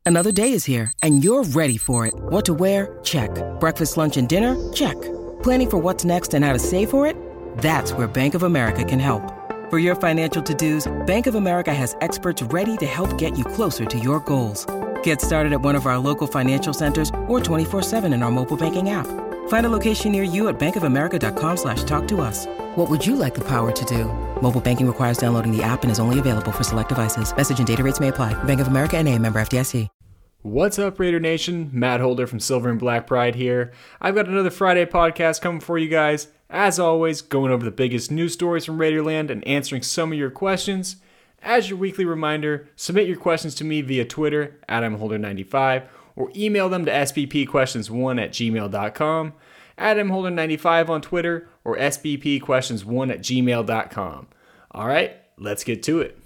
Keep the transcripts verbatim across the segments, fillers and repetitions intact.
Another day is here, and you're ready for it. What to wear? Check. Breakfast, lunch, and dinner? Check. Planning for what's next and how to save for it? That's where Bank of America can help. For your financial to-dos, Bank of America has experts ready to help get you closer to your goals. Get started at one of our local financial centers or twenty-four seven in our mobile banking app. Find a location near you at bankofamerica.com slash talk to us. What would you like the power to do? Mobile banking requires downloading the app and is only available for select devices. Message and data rates may apply. Bank of America N A, member F D I C. What's up, Raider Nation? Matt Holder from Silver and Black Pride here. I've got another Friday podcast coming for you guys. As always, going over the biggest news stories from Raiderland and answering some of your questions. As your weekly reminder, submit your questions to me via Twitter, at M Holder ninety-five, or email them to s b p questions one at gmail dot com, at M Holder ninety-five on Twitter, or s b p questions one at gmail dot com. All right, let's get to it.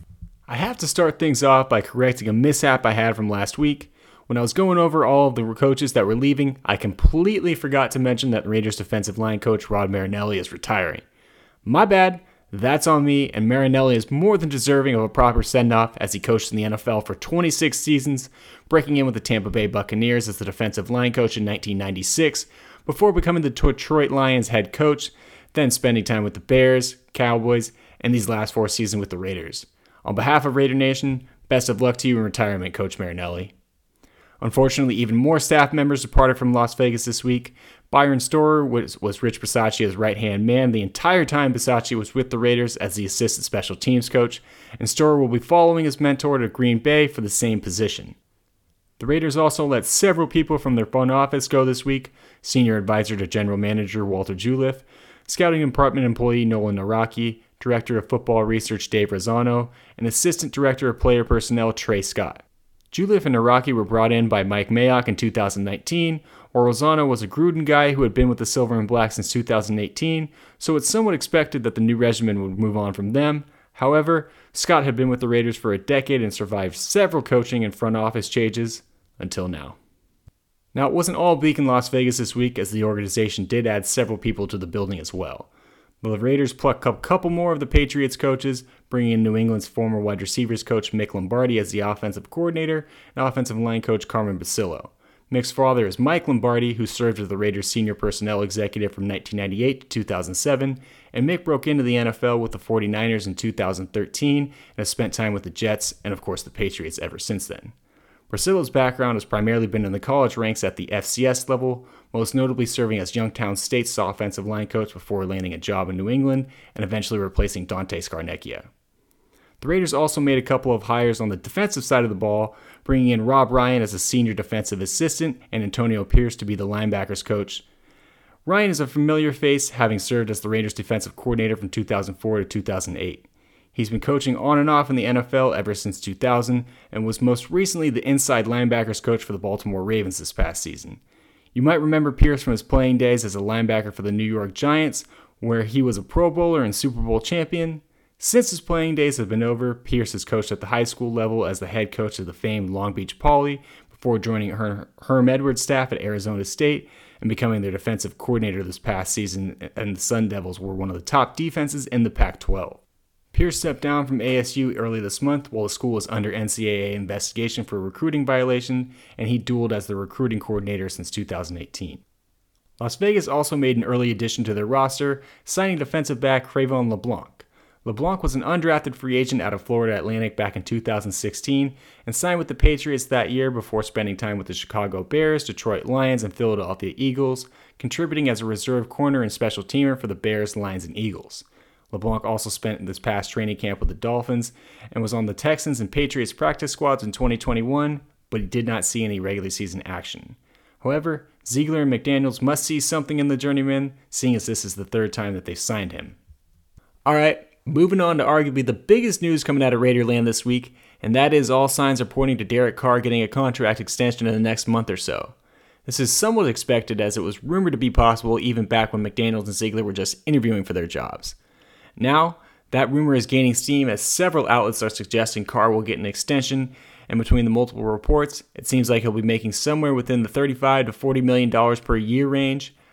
I have to start things off by correcting a mishap I had from last week. When I was going over all of the coaches that were leaving, I completely forgot to mention that Raiders defensive line coach Rod Marinelli is retiring. My bad, that's on me, and Marinelli is more than deserving of a proper send-off as he coached in the N F L for twenty-six seasons, breaking in with the Tampa Bay Buccaneers as the defensive line coach in nineteen ninety-six, before becoming the Detroit Lions head coach, then spending time with the Bears, Cowboys, and these last four seasons with the Raiders. On behalf of Raider Nation, best of luck to you in retirement, Coach Marinelli. Unfortunately, even more staff members departed from Las Vegas this week. Byron Storer was, was Rich Bisaccia's right-hand man the entire time Bisaccia was with the Raiders as the assistant special teams coach, and Storer will be following his mentor to Green Bay for the same position. The Raiders also let several people from their front office go this week: senior advisor to general manager Walter Juliff, scouting department employee Nolan Naraki, Director of Football Research Dave Rosano, and Assistant Director of Player Personnel Trey Scott. Juliff and Naraki were brought in by Mike Mayock in two thousand nineteen, while Rosano was a Gruden guy who had been with the Silver and Black since two thousand eighteen, so it's somewhat expected that the new regimen would move on from them. However, Scott had been with the Raiders for a decade and survived several coaching and front office changes until now. Now, it wasn't all bleak in Las Vegas this week, as the organization did add several people to the building as well. The Raiders plucked a couple more of the Patriots coaches, bringing in New England's former wide receivers coach Mick Lombardi as the offensive coordinator and offensive line coach Carmen Basillo. Mick's father is Mike Lombardi, who served as the Raiders senior personnel executive from nineteen ninety-eight to two thousand seven, and Mick broke into the N F L with the forty-niners in two thousand thirteen and has spent time with the Jets and, of course, the Patriots ever since then. Basillo's background has primarily been in the college ranks at the F C S level, most notably serving as Youngstown State's offensive line coach before landing a job in New England and eventually replacing Dante Scarnecchia. The Raiders also made a couple of hires on the defensive side of the ball, bringing in Rob Ryan as a senior defensive assistant and Antonio Pierce to be the linebackers coach. Ryan is a familiar face, having served as the Raiders defensive coordinator from two thousand four to two thousand eight. He's been coaching on and off in the N F L ever since two thousand and was most recently the inside linebackers coach for the Baltimore Ravens this past season. You might remember Pierce from his playing days as a linebacker for the New York Giants, where he was a Pro Bowler and Super Bowl champion. Since his playing days have been over, Pierce has coached at the high school level as the head coach of the famed Long Beach Poly before joining Her- Herm Edwards' staff at Arizona State and becoming their defensive coordinator this past season, and the Sun Devils were one of the top defenses in the Pac twelve. Pierce stepped down from A S U early this month while the school was under N C double A investigation for a recruiting violation, and he dueled as the recruiting coordinator since two thousand eighteen. Las Vegas also made an early addition to their roster, signing defensive back Cre'Von LeBlanc. LeBlanc was an undrafted free agent out of Florida Atlantic back in two thousand sixteen and signed with the Patriots that year before spending time with the Chicago Bears, Detroit Lions, and Philadelphia Eagles, contributing as a reserve corner and special teamer for the Bears, Lions, and Eagles. LeBlanc also spent this past training camp with the Dolphins and was on the Texans and Patriots practice squads in twenty twenty-one, but he did not see any regular season action. However, Ziegler and McDaniels must see something in the journeyman, seeing as this is the third time that they've signed him. Alright, moving on to arguably the biggest news coming out of Raiderland this week, and that is all signs are pointing to Derek Carr getting a contract extension in the next month or so. This is somewhat expected, as it was rumored to be possible even back when McDaniels and Ziegler were just interviewing for their jobs. Now, that rumor is gaining steam as several outlets are suggesting Carr will get an extension, and between the multiple reports, it seems like he'll be making somewhere within the thirty-five to forty million dollars per year range.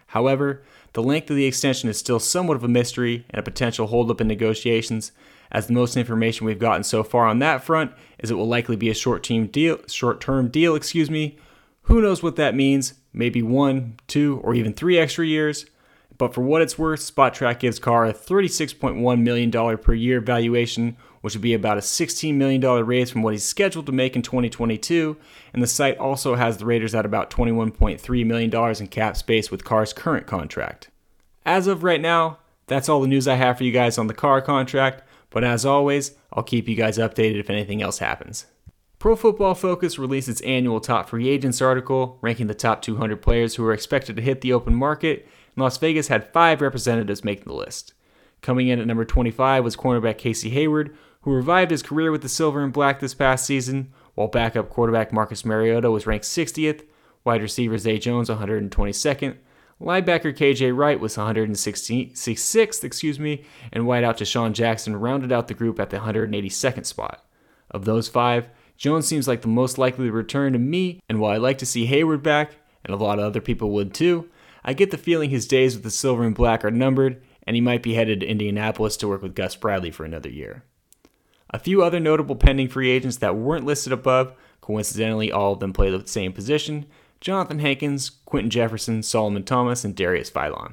However, the length of the extension is still somewhat of a mystery and a potential holdup in negotiations, as the most information we've gotten so far on that front is it will likely be a short-term deal, short-term deal, excuse me. Who knows what that means? Maybe one, two, or even three extra years. But for what it's worth, Spotrac gives Carr a thirty-six point one million dollars per year valuation, which would be about a sixteen million dollars raise from what he's scheduled to make in twenty twenty-two, and the site also has the Raiders at about twenty-one point three million dollars in cap space with Carr's current contract. As of right now, that's all the news I have for you guys on the Carr contract, but as always, I'll keep you guys updated if anything else happens. Pro Football Focus released its annual Top Free Agents article, ranking the top two hundred players who are expected to hit the open market, and Las Vegas had five representatives making the list. Coming in at number twenty-five was cornerback Casey Hayward, who revived his career with the Silver and Black this past season, while backup quarterback Marcus Mariota was ranked sixtieth, wide receiver Zay Jones one hundred twenty-second, linebacker K J Wright was one hundred sixty-sixth, excuse me, and wideout Deshaun Jackson rounded out the group at the one hundred eighty-second spot. Of those five, Jones seems like the most likely to return to me, and while I like to see Hayward back, and a lot of other people would too, I get the feeling his days with the Silver and Black are numbered, and he might be headed to Indianapolis to work with Gus Bradley for another year. A few other notable pending free agents that weren't listed above, coincidentally all of them play the same position: Jonathan Hankins, Quentin Jefferson, Solomon Thomas, and Darius Philon.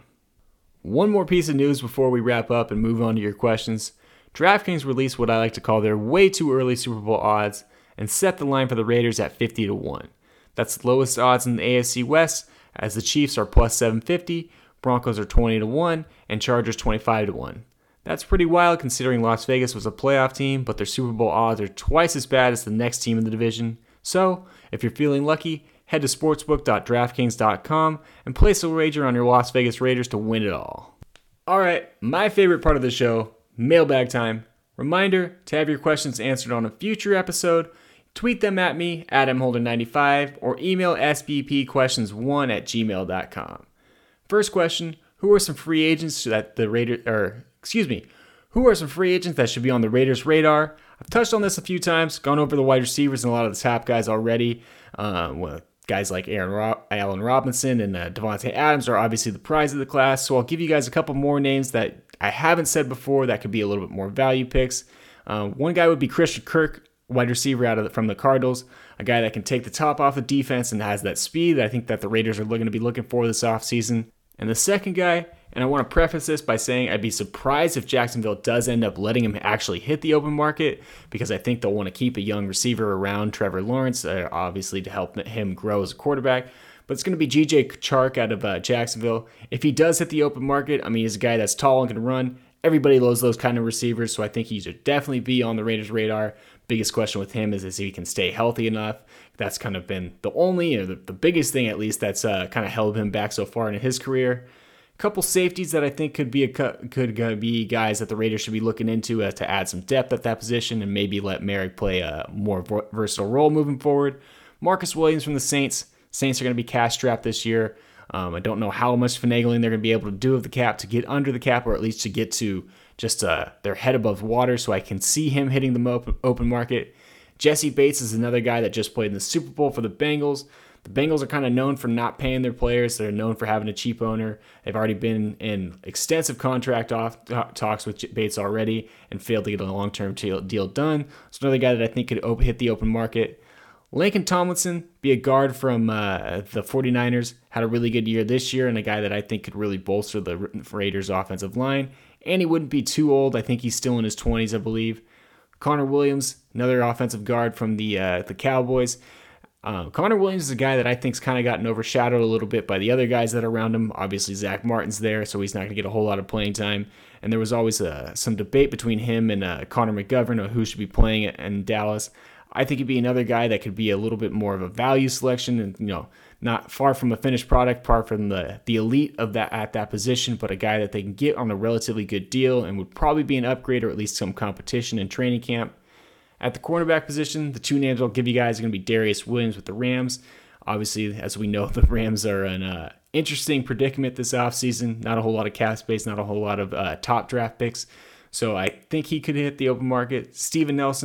One more piece of news before we wrap up and move on to your questions. DraftKings released what I like to call their way too early Super Bowl odds and set the line for the Raiders at fifty to one. That's the lowest odds in the A F C West, as the Chiefs are plus seven fifty, Broncos are twenty to one, and Chargers twenty-five to one. That's pretty wild considering Las Vegas was a playoff team, but their Super Bowl odds are twice as bad as the next team in the division. So, if you're feeling lucky, head to sportsbook dot draftkings dot com and place a wager on your Las Vegas Raiders to win it all. Alright, my favorite part of the show, mailbag time. Reminder to have your questions answered on a future episode. Tweet them at me, at m holder ninety-five, or email s b p questions one at gmail dot com. First question, who are some free agents that the Raiders, or excuse me, who are some free agents that should be on the Raiders' radar? I've touched on this a few times, gone over the wide receivers and a lot of the top guys already. Uh, well, guys like Aaron Ro- Allen Robinson and uh, Devontae Adams are obviously the prize of the class, so I'll give you guys a couple more names that I haven't said before that could be a little bit more value picks. Uh, one guy would be Christian Kirk, wide receiver out of the, from the Cardinals, a guy that can take the top off the defense and has that speed that I think that the Raiders are looking to be looking for this offseason. And the second guy, and I want to preface this by saying I'd be surprised if Jacksonville does end up letting him actually hit the open market, because I think they'll want to keep a young receiver around Trevor Lawrence, uh, obviously to help him grow as a quarterback. But it's going to be G J Chark out of uh, Jacksonville. If he does hit the open market, I mean, he's a guy that's tall and can run. Everybody loves those kind of receivers, so I think he should definitely be on the Raiders' radar. Biggest question with him is, is if he can stay healthy enough. That's kind of been the only, or the, the biggest thing at least, that's uh, kind of held him back so far in his career. A couple safeties that I think could be a could be guys that the Raiders should be looking into uh, to add some depth at that position and maybe let Merrick play a more versatile role moving forward. Marcus Williams from the Saints. Saints are going to be cash strapped this year. Um, I don't know how much finagling they're going to be able to do of the cap to get under the cap, or at least to get to just uh, their head above water, so I can see him hitting the open, open market. Jesse Bates is another guy that just played in the Super Bowl for the Bengals. The Bengals are kind of known for not paying their players. They're known for having a cheap owner. They've already been in extensive contract off, talks with Bates already and failed to get a long-term deal done. So another guy that I think could open, hit the open market. Lincoln Tomlinson, be a guard from uh, the 49ers, had a really good year this year and a guy that I think could really bolster the Raiders' offensive line. And he wouldn't be too old. I think he's still in his twenties, I believe. Connor Williams, another offensive guard from the uh, the Cowboys. Uh, Connor Williams is a guy that I think's kind of gotten overshadowed a little bit by the other guys that are around him. Obviously, Zach Martin's there, so he's not going to get a whole lot of playing time. And there was always uh, some debate between him and uh, Connor McGovern on who should be playing in Dallas. I think he'd be another guy that could be a little bit more of a value selection, and you know, not far from a finished product, far from the the elite of that at that position, but a guy that they can get on a relatively good deal and would probably be an upgrade or at least some competition in training camp. At the cornerback position, the two names I'll give you guys are going to be Darius Williams with the Rams. Obviously, as we know, the Rams are an uh, interesting predicament this offseason. Not a whole lot of cap space, not a whole lot of uh, top draft picks. So I think he could hit the open market. Steven Nelson,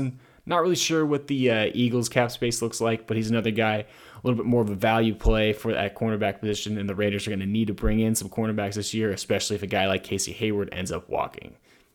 Not really sure what the uh, Eagles cap space looks like, but he's another guy, a little bit more of a value play for that cornerback position, and the Raiders are going to need to bring in some cornerbacks this year, especially if a guy like Casey Hayward ends up walking.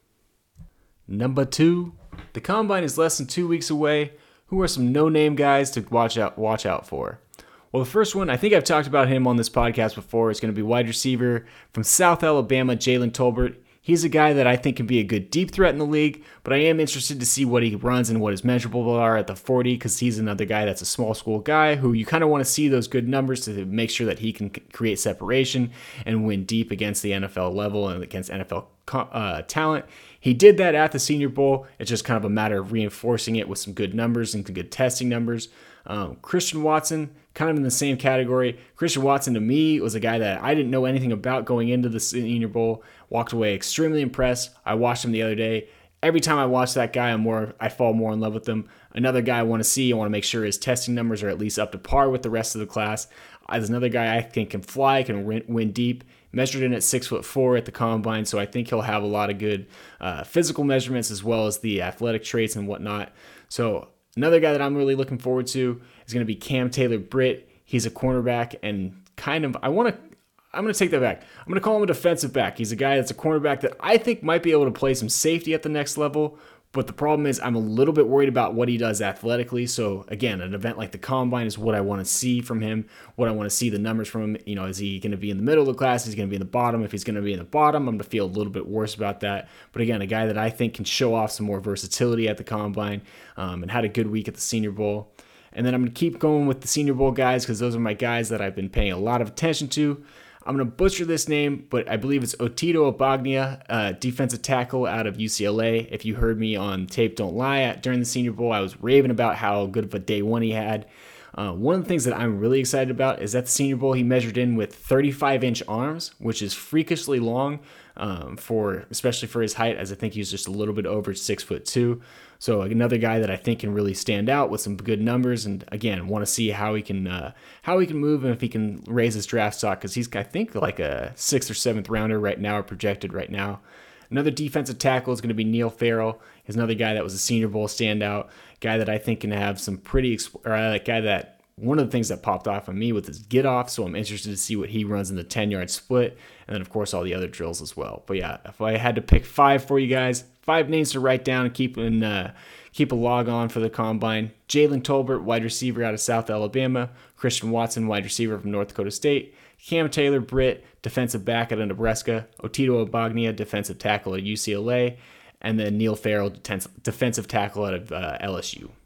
Number two, the Combine is less than two weeks away. Who are some no-name guys to watch out watch out for? Well, the first one, I think I've talked about him on this podcast before. It's going to be wide receiver from South Alabama, Jalen Tolbert. He's a guy that I think can be a good deep threat in the league, but I am interested to see what he runs and what his measurables are at the forty, because he's another guy that's a small school guy who you kind of want to see those good numbers to make sure that he can create separation and win deep against the N F L level and against N F L uh, talent. He did that at the Senior Bowl. It's just kind of a matter of reinforcing it with some good numbers and some good testing numbers. Um, Christian Watson, kind of in the same category. Christian Watson, to me, was a guy that I didn't know anything about going into the Senior Bowl. Walked away extremely impressed. I watched him the other day. Every time I watch that guy, I'm more, I fall more in love with him. Another guy I want to see, I want to make sure his testing numbers are at least up to par with the rest of the class. There's another guy I think can fly, can win deep. Measured in at six foot four at the Combine, so I think he'll have a lot of good uh, physical measurements as well as the athletic traits and whatnot. So another guy that I'm really looking forward to is going to be Cam Taylor-Britt. He's a cornerback and kind of, I want to, I'm going to take that back. I'm going to call him a defensive back. He's a guy that's a cornerback that I think might be able to play some safety at the next level. But the problem is I'm a little bit worried about what he does athletically. So again, an event like the Combine is what I want to see from him, what I want to see the numbers from him. You know, is he going to be in the middle of the class? Is he going to be in the bottom? If he's going to be in the bottom, I'm going to feel a little bit worse about that. But again, a guy that I think can show off some more versatility at the Combine um, and had a good week at the Senior Bowl. And then I'm going to keep going with the Senior Bowl guys because those are my guys that I've been paying a lot of attention to. I'm going to butcher this name, but I believe it's Otito Ogbonnia, uh, defensive tackle out of U C L A. If you heard me on Tape Don't Lie during the Senior Bowl, I was raving about how good of a day one he had. Uh, one of the things that I'm really excited about is at the Senior Bowl, he measured in with thirty-five inch arms, which is freakishly long um, for, especially for his height, as I think he was just a little bit over six foot two. So another guy that I think can really stand out with some good numbers, and again, want to see how he can uh, how he can move and if he can raise his draft stock, because he's I think like a sixth or seventh rounder right now, or projected right now. Another defensive tackle is going to be Neil Farrell. He's another guy that was a Senior Bowl standout, guy that I think can have some pretty, or a guy that one of the things that popped off on me with his get off. So I'm interested to see what he runs in the ten yard split, and then of course all the other drills as well. But yeah, if I had to pick five for you guys, five names to write down and keep in, uh, keep a log on for the Combine: Jalen Tolbert, wide receiver out of South Alabama; Christian Watson, wide receiver from North Dakota State; Cam Taylor-Britt, defensive back out of Nebraska; Otito Ogbonnia, defensive tackle at U C L A; and then Neil Farrell, defensive tackle out of uh, L S U.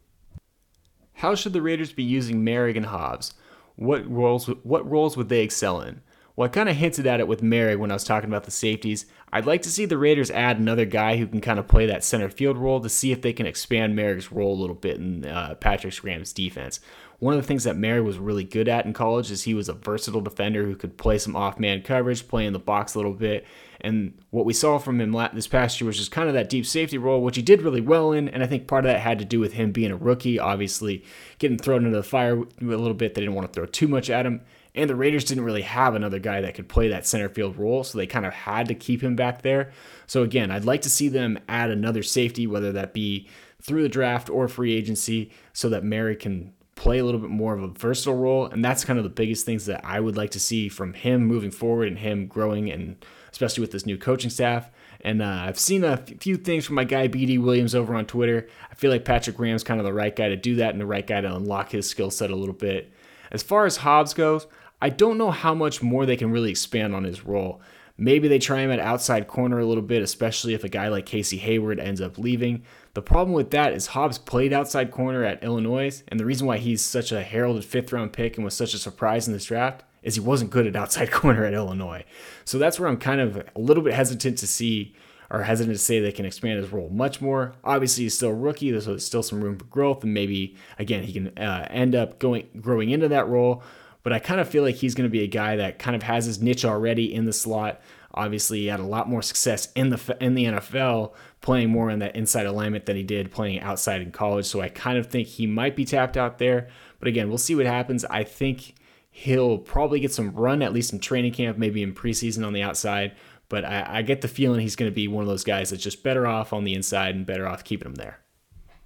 How should the Raiders be using Moehrig and Hobbs? What roles what roles would they excel in? Well, I kind of hinted at it with Moehrig when I was talking about the safeties. I'd like to see the Raiders add another guy who can kind of play that center field role to see if they can expand Moehrig's role a little bit in uh, Patrick Graham's defense. One of the things that Moehrig was really good at in college is he was a versatile defender who could play some off-man coverage, play in the box a little bit. And what we saw from him this past year was just kind of that deep safety role, which he did really well in. And I think part of that had to do with him being a rookie, obviously getting thrown into the fire a little bit. They didn't want to throw too much at him. And the Raiders didn't really have another guy that could play that center field role, so they kind of had to keep him back there. So again, I'd like to see them add another safety, whether that be through the draft or free agency, so that Moehrig can play a little bit more of a versatile role. And that's kind of the biggest things that I would like to see from him moving forward and him growing, and especially with this new coaching staff. And uh, I've seen a few things from my guy B D Williams over on Twitter. I feel like Patrick Graham's kind of the right guy to do that and the right guy to unlock his skill set a little bit. As far as Hobbs goes, I don't know how much more they can really expand on his role. Maybe they try him at outside corner a little bit, especially if a guy like Casey Hayward ends up leaving. The problem with that is Hobbs played outside corner at Illinois, and the reason why he's such a heralded fifth-round pick and was such a surprise in this draft is he wasn't good at outside corner at Illinois. So that's where I'm kind of a little bit hesitant to see, or hesitant to say they can expand his role much more. Obviously, he's still a rookie, so there's still some room for growth, and maybe, again, he can uh, end up going growing into that role. But I kind of feel like he's going to be a guy that kind of has his niche already in the slot. Obviously, he had a lot more success in the in the N F L playing more in that inside alignment than he did playing outside in college. So I kind of think he might be tapped out there. But again, we'll see what happens. I think he'll probably get some run, at least in training camp, maybe in preseason on the outside. But I, I get the feeling he's going to be one of those guys that's just better off on the inside and better off keeping him there.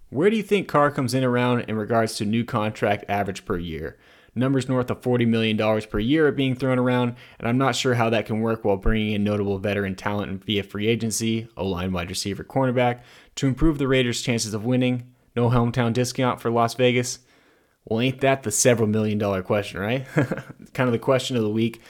Where do you think Carr comes in around in regards to new contract average per year? Numbers north of forty million dollars per year are being thrown around, and I'm not sure how that can work while bringing in notable veteran talent via free agency, O-line, wide receiver, cornerback, to improve the Raiders' chances of winning. No hometown discount for Las Vegas. Well, ain't that the several million dollar question, right? Kind of the question of the week.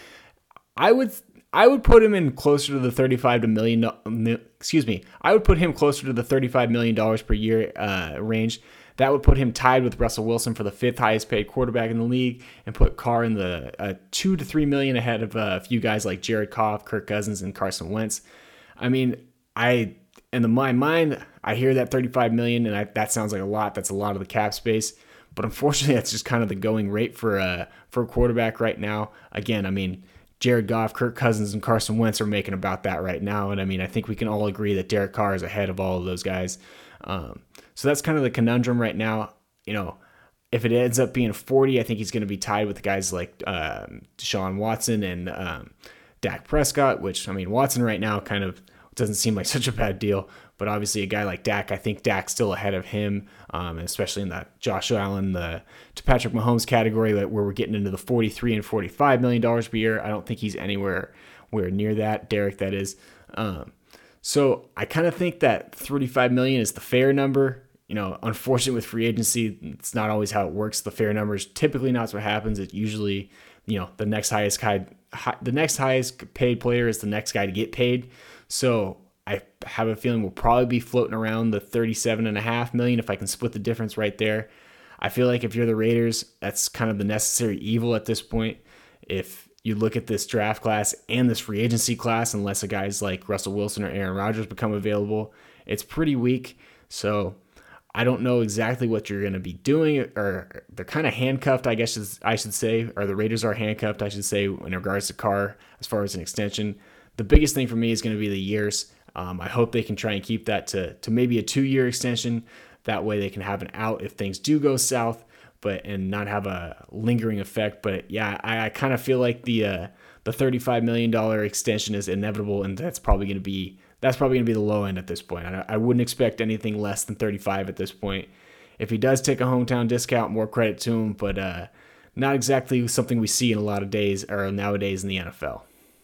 I would I would put him in closer to the thirty-five to million. Excuse me. I would put him closer to the thirty-five million dollars per year uh, range. That would put him tied with Russell Wilson for the fifth highest paid quarterback in the league, and put Carr in the uh, two to three million ahead of uh, a few guys like Jared Goff, Kirk Cousins, and Carson Wentz. I mean, I in the, my mind, I hear that thirty-five million, and I, that sounds like a lot. That's a lot of the cap space. But unfortunately, that's just kind of the going rate for a for a quarterback right now. Again, I mean, Jared Goff, Kirk Cousins, and Carson Wentz are making about that right now. And I mean, I think we can all agree that Derek Carr is ahead of all of those guys. Um, so that's kind of the conundrum right now. You know, if it ends up being forty, I think he's going to be tied with guys like um, Deshaun Watson and um, Dak Prescott, which, I mean, Watson right now kind of doesn't seem like such a bad deal. But obviously a guy like Dak, I think Dak's still ahead of him, um, especially in that Josh Allen, the to Patrick Mahomes category where we're getting into the forty-three and forty-five million dollars per year. I don't think he's anywhere where near that. Derek, that is. Um, so I kind of think that thirty-five million dollars is the fair number. You know, unfortunately with free agency, it's not always how it works. The fair number is typically not what happens. It's usually, you know, the next highest guy, the next highest paid player is the next guy to get paid. So I have a feeling we'll probably be floating around the thirty-seven and a half million if I can split the difference right there. I feel like if you're the Raiders, that's kind of the necessary evil at this point. If you look at this draft class and this free agency class, unless a guys like Russell Wilson or Aaron Rodgers become available, it's pretty weak. So I don't know exactly what you're going to be doing, or they're kind of handcuffed, I guess I should say, or the Raiders are handcuffed, I should say, in regards to Carr as far as an extension. The biggest thing for me is going to be the years. Um, I hope they can try and keep that to, to maybe a two-year extension. That way they can have an out if things do go south, but and not have a lingering effect. But yeah, I, I kind of feel like the uh, the thirty-five million dollars extension is inevitable, and that's probably going to be that's probably going to be the low end at this point. I, I wouldn't expect anything less than thirty-five at this point. If he does take a hometown discount, more credit to him, but uh, not exactly something we see in a lot of days or nowadays in the N F L.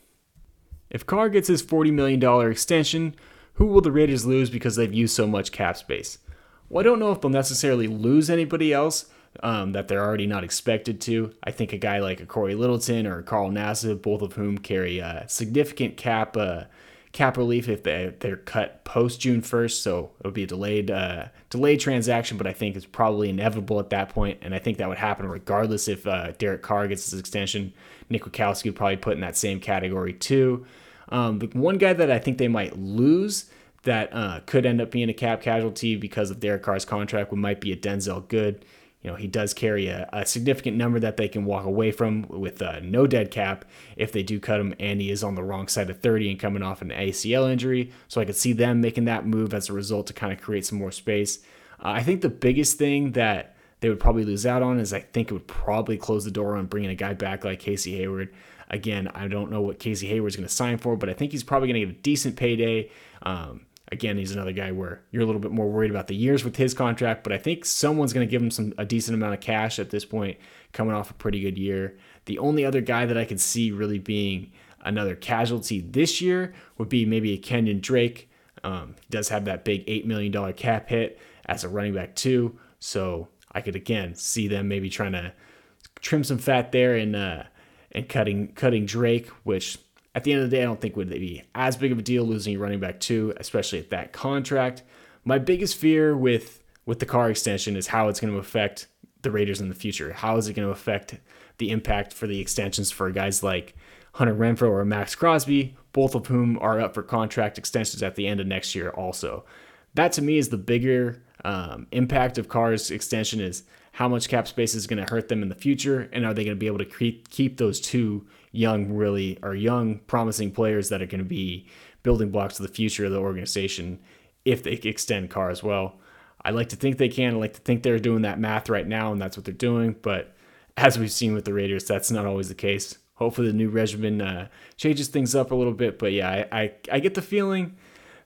If Carr gets his forty million dollars extension, who will the Raiders lose because they've used so much cap space? Well, I don't know if they'll necessarily lose anybody else um, that they're already not expected to. I think a guy like a Corey Littleton or Carl Nassib, both of whom carry uh, significant cap uh, cap relief if they, they're cut post June first, so it'll be a delayed uh, delayed transaction, but I think it's probably inevitable at that point, and I think that would happen regardless if uh, Derek Carr gets his extension. Nick Wachowski would probably put in that same category too. Um, the one guy that I think they might lose that uh, could end up being a cap casualty because of Derek Carr's contract would might be a Denzel Good. You know, he does carry a, a significant number that they can walk away from with uh, no dead cap if they do cut him, and he is on the wrong side of thirty and coming off an A C L injury. So I could see them making that move as a result to kind of create some more space. Uh, I think the biggest thing that they would probably lose out on is I think it would probably close the door on bringing a guy back like Casey Hayward. Again, I don't know what Casey Hayward's going to sign for, but I think he's probably going to get a decent payday. Um, Again, he's another guy where you're a little bit more worried about the years with his contract, but I think someone's going to give him some a decent amount of cash at this point, coming off a pretty good year. The only other guy that I could see really being another casualty this year would be maybe a Kenyon Drake. Um, he does have that big eight million dollars cap hit as a running back too, so I could again see them maybe trying to trim some fat there and uh, and cutting cutting Drake, which at the end of the day, I don't think would be as big of a deal losing a running back too, especially at that contract. My biggest fear with, with the Carr extension is how it's going to affect the Raiders in the future. How is it going to affect the impact for the extensions for guys like Hunter Renfrow or Max Crosby, both of whom are up for contract extensions at the end of next year also. That to me is the bigger um, impact of Carr's extension, is how much cap space is going to hurt them in the future, and are they going to be able to keep, keep those two young, really, or young, promising players that are going to be building blocks to the future of the organization if they extend Carr as well. I like to think they can. I like to think they're doing that math right now, and that's what they're doing. But as we've seen with the Raiders, that's not always the case. Hopefully the new regimen uh, changes things up a little bit. But yeah, I, I, I get the feeling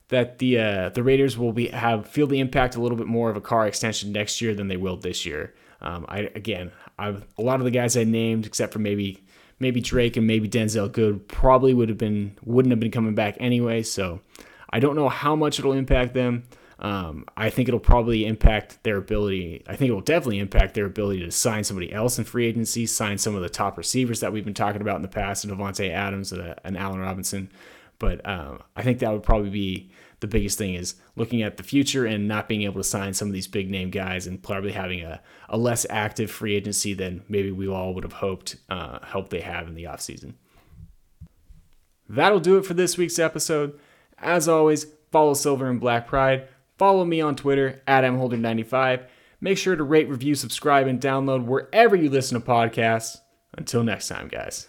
that the uh, the Raiders will be have feel the impact a little bit more of a Carr extension next year than they will this year. Um, I again, I've, a lot of the guys I named, except for maybe maybe Drake and maybe Denzel Good, probably would have been wouldn't have been coming back anyway. So I don't know how much it'll impact them. Um, I think it'll probably impact their ability. I think it will definitely impact their ability to sign somebody else in free agency, sign some of the top receivers that we've been talking about in the past, and Devontae Adams and, uh, and Allen Robinson. But um, I think that would probably be the biggest thing, is looking at the future and not being able to sign some of these big name guys, and probably having a, a less active free agency than maybe we all would have hoped, uh, hoped they have in the offseason. That'll do it for this week's episode. As always, follow Silver and Black Pride. Follow me on Twitter at m holder ninety-five. Make sure to rate, review, subscribe, and download wherever you listen to podcasts. Until next time, guys.